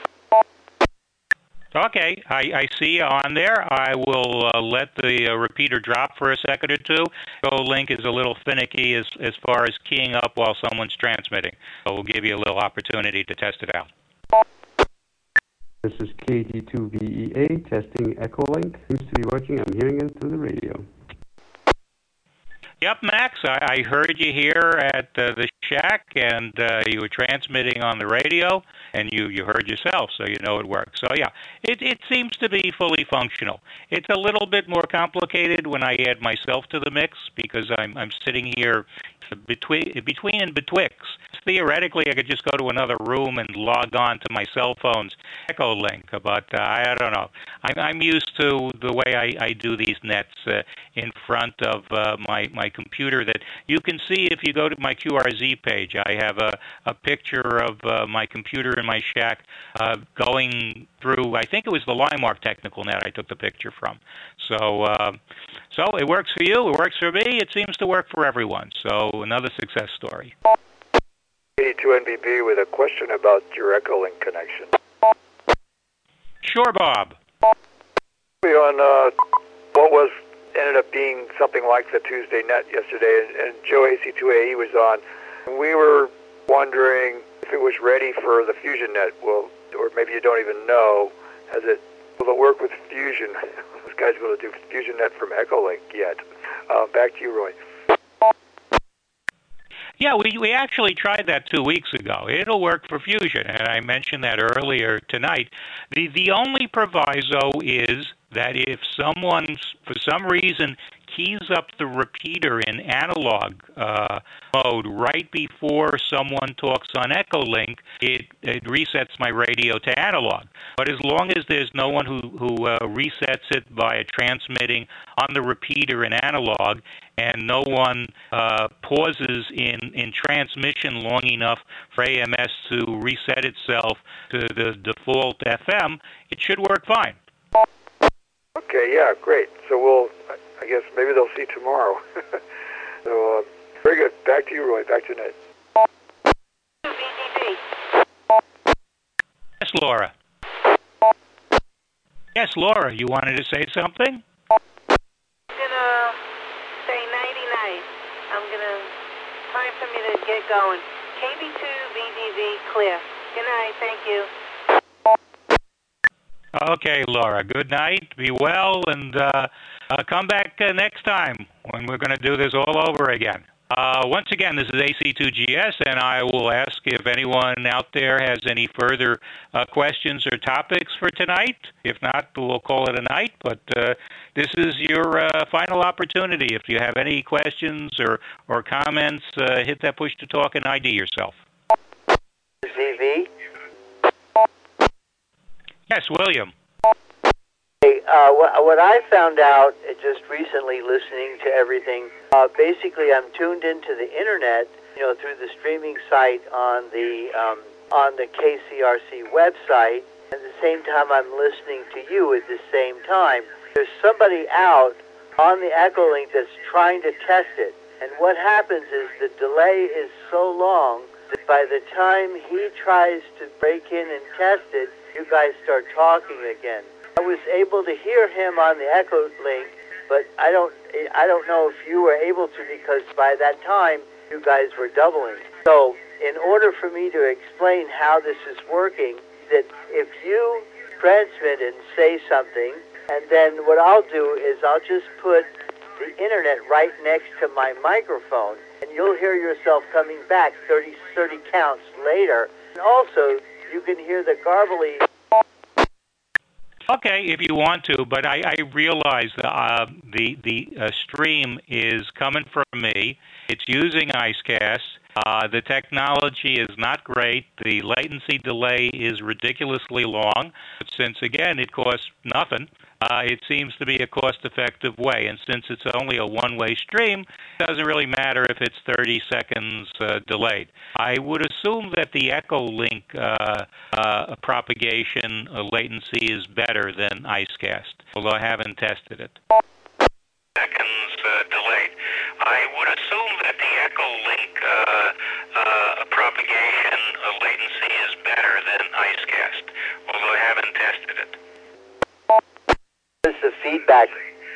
Okay, I, I see you on there. I will uh, let the uh, repeater drop for a second or two. Echolink is a little finicky as, as far as keying up while someone's transmitting. So we'll give you a little opportunity to test it out. This is K G two V E A testing Echolink. Seems to be working. I'm hearing it through the radio. Yep, Max, I, I heard you here at uh, the shack, and uh, you were transmitting on the radio, and you, you heard yourself, so you know it works. So, yeah, it, it seems to be fully functional. It's a little bit more complicated when I add myself to the mix, because I'm, I'm sitting here between, between and betwixt. Theoretically, I could just go to another room and log on to my cell phone's Echolink, but uh, I don't know. I'm, I'm used to the way I, I do these nets uh, in front of uh, my, my my computer that you can see if you go to my Q R Z page. I have a, a picture of uh, my computer in my shack uh, going through, I think it was the Limark Technical Net I took the picture from. So, uh, so it works for you, it works for me, it seems to work for everyone. So another success story. eighty-two N B B with a question about your Echolink connection. Sure, Bob. On uh, what was ended up being something like the Tuesday Net yesterday, and, and Joe A C two A E was on. We were wondering if it was ready for the Fusion Net. Well, or maybe you don't even know. Has it? Will it work with Fusion? This guy's going to do Fusion Net from Echolink yet? Uh, back to you, Roy. Yeah, we we actually tried that two weeks ago. It'll work for Fusion, and I mentioned that earlier tonight. The the only proviso is that if someone, for some reason, keys up the repeater in analog uh, mode right before someone talks on Echolink, it, it resets my radio to analog. But as long as there's no one who, who uh, resets it by transmitting on the repeater in analog, and no one uh, pauses in, in transmission long enough for A M S to reset itself to the default F M, it should work fine. Okay, yeah, great. So we'll, I guess maybe they'll see tomorrow. So, uh, very good. Back to you, Roy. Back to Ned. Yes, Laura. Yes, Laura, you wanted to say something? I'm gonna say nighty-night. I'm gonna, time for me to get going. K B two V D V clear. Good night, thank you. Okay, Laura, good night, be well, and uh, uh, come back uh, next time when we're going to do this all over again. Uh, once again, this is A C two G S, and I will ask if anyone out there has any further uh, questions or topics for tonight. If not, we'll call it a night, but uh, this is your uh, final opportunity. If you have any questions or, or comments, uh, hit that push to talk and I D yourself. V V? Yes, William. Hey, uh, what, what I found out uh, just recently listening to everything, uh, basically I'm tuned into the internet, you know, through the streaming site on the um, on the K C R C website. At the same time, I'm listening to you at the same time. There's somebody out on the Echolink that's trying to test it, and what happens is the delay is so long that by the time he tries to break in and test it, you guys start talking again. I was able to hear him on the Echolink, but I don't I don't know if you were able to, because by that time you guys were doubling. So in order for me to explain how this is working, that if you transmit and say something, and then what I'll do is I'll just put the internet right next to my microphone, and you'll hear yourself coming back thirty, thirty counts later. And also, you can hear the garbly. Okay, if you want to, but I, I realize that, uh, the the uh, stream is coming from me. It's using IceCast. Uh, the technology is not great. The latency delay is ridiculously long. But since, again, it costs nothing, uh, it seems to be a cost-effective way. And since it's only a one-way stream, it doesn't really matter if it's thirty seconds uh, delayed. I would assume that the Echolink uh, uh, propagation uh, latency is better than IceCast, although I haven't tested it. Seconds uh, delayed. I would assume that the Echolink uh, uh, propagation uh, latency is better than IceCast, although I haven't tested it. What's the feedback?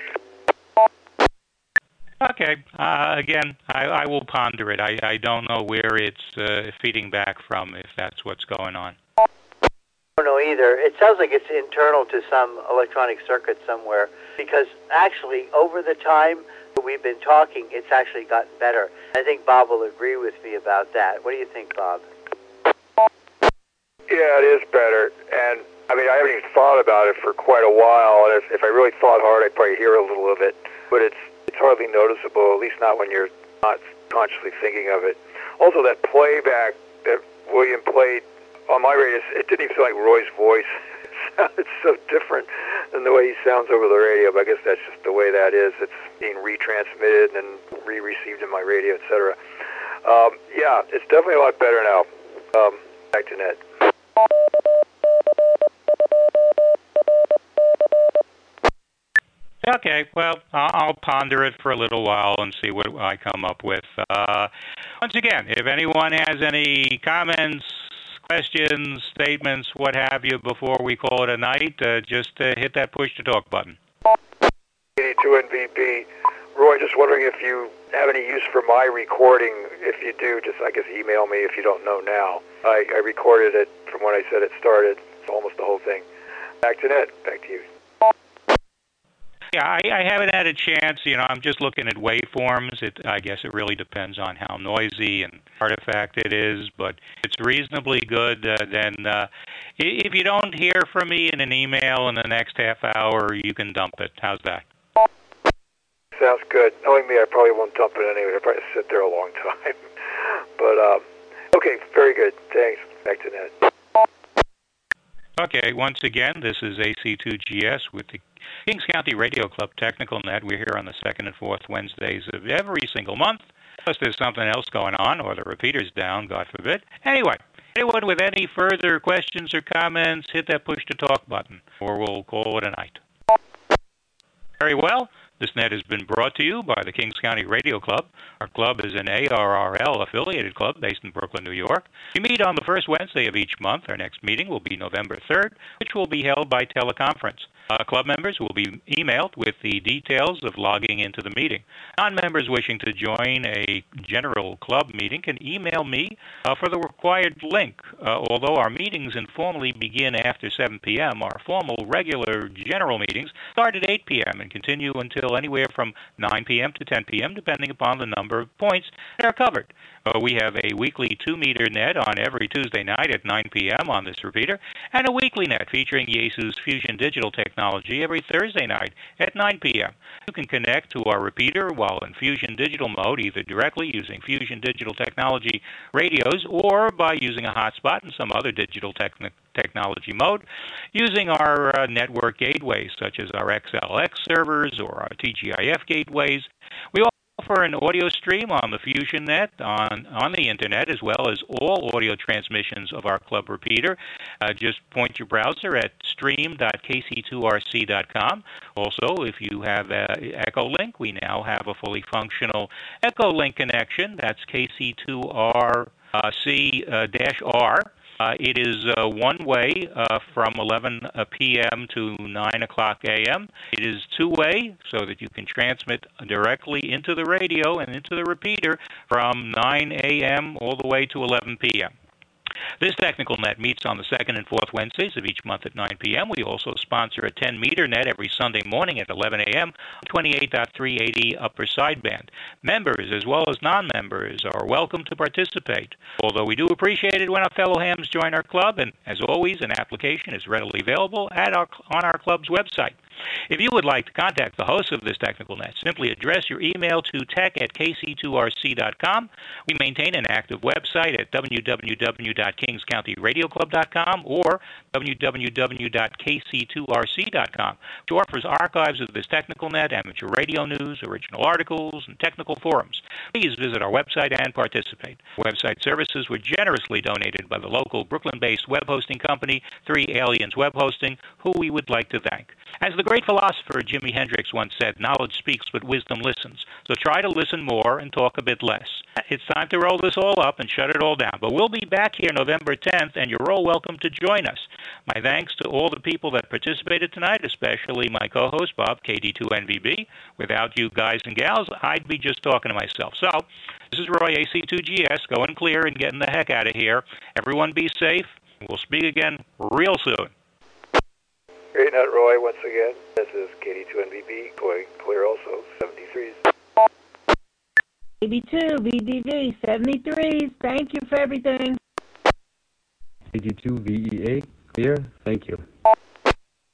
Okay. Uh, again, I, I will ponder it. I, I don't know where it's uh, feeding back from, if that's what's going on. I don't know either. It sounds like it's internal to some electronic circuit somewhere, because actually, over the time that we've been talking, it's actually gotten better. I think Bob will agree with me about that. What do you think, Bob? Yeah, it is better. And, I mean, I haven't even thought about it for quite a while. And if, if I really thought hard, I'd probably hear a little of it. But it's it's hardly noticeable, at least not when you're not consciously thinking of it. Also, that playback that William played on my radio, it didn't even feel like Roy's voice. It sounded so different than the way he sounds over the radio, but I guess that's just the way that is. It's being retransmitted and re-received in my radio, et cetera. Um, yeah, it's definitely a lot better now. Um, back to Ned. Okay, well, I'll ponder it for a little while and see what I come up with. Uh, once again, if anyone has any comments, questions, statements, what have you, before we call it a night, uh, just uh, hit that push-to-talk button. eighty-two N V B. Roy, just wondering if you have any use for my recording. If you do, just, I guess, email me if you don't know now. I, I recorded it from when I said it started. It's almost the whole thing. Back to Ned. Back to you. Yeah, I, I haven't had a chance. You know, I'm just looking at waveforms. It, I guess it really depends on how noisy and artifact it is, but it's reasonably good. Uh, then, uh, if you don't hear from me in an email in the next half hour, you can dump it. How's that? Sounds good. Knowing me, I probably won't dump it anyway. I'll probably sit there a long time. But, um, okay, very good. Thanks. Back to Ned. Okay, once again, this is A C two G S with the Kings County Radio Club Technical Net. We're here on the second and fourth Wednesdays of every single month. Unless there's something else going on or the repeater's down, God forbid. Anyway, anyone with any further questions or comments, hit that push-to-talk button, or we'll call it a night. Very well. This net has been brought to you by the Kings County Radio Club. Our club is an A R R L-affiliated club based in Brooklyn, New York. We meet on the first Wednesday of each month. Our next meeting will be November third, which will be held by teleconference. Uh, club members will be emailed with the details of logging into the meeting. Non-members wishing to join a general club meeting can email me uh, for the required link. Uh, although our meetings informally begin after seven p m, our formal, regular general meetings start at eight p m and continue until anywhere from nine p m to ten p m, depending upon the number of points that are covered. Uh, we have a weekly two-meter net on every Tuesday night at nine p m on this repeater, and a weekly net featuring Yaesu's Fusion Digital technology every Thursday night at nine p m You can connect to our repeater while in Fusion Digital mode, either directly using Fusion Digital technology radios or by using a hotspot in some other digital techn technology mode, using our uh, network gateways, such as our X L X servers or our T G I F gateways. We offer an audio stream on the Fusion Net on, on the Internet, as well as all audio transmissions of our club repeater. Uh, just point your browser at stream dot K C two R C dot com. Also, if you have uh, Echolink, we now have a fully functional Echolink connection. That's K C two R C R. Uh, it is uh, one way uh, from eleven p m to nine o'clock a m It is two-way so that you can transmit directly into the radio and into the repeater from nine a m all the way to eleven p m This technical net meets on the second and fourth Wednesdays of each month at nine p m We also sponsor a ten-meter net every Sunday morning at eleven a m on twenty-eight point three eighty upper sideband. Members as well as non-members are welcome to participate, although we do appreciate it when our fellow hams join our club, and as always, an application is readily available at our, on our club's website. If you would like to contact the host of this technical net, simply address your email to tech at K C two R C dot com. We maintain an active website at w w w dot kings county radio club dot com or w w w dot K C two R C dot com, which offers archives of this technical net, amateur radio news, original articles, and technical forums. Please visit our website and participate. Website services were generously donated by the local Brooklyn-based web hosting company, Three Aliens Web Hosting, who we would like to thank. As the great philosopher Jimi Hendrix once said, knowledge speaks, but wisdom listens. So try to listen more and talk a bit less. It's time to roll this all up and shut it all down. But we'll be back here November tenth, and you're all welcome to join us. My thanks to all the people that participated tonight, especially my co-host, Bob, K D two N V B. Without you guys and gals, I'd be just talking to myself. So, this is Roy, A C two G S, going clear and getting the heck out of here. Everyone be safe. We'll speak again real soon. Great night, Roy, once again. This is K D two N V B, going clear also, seventy-threes. K D two V D V, seventy-threes. Thank you for everything. K D two V E A, clear. Thank you.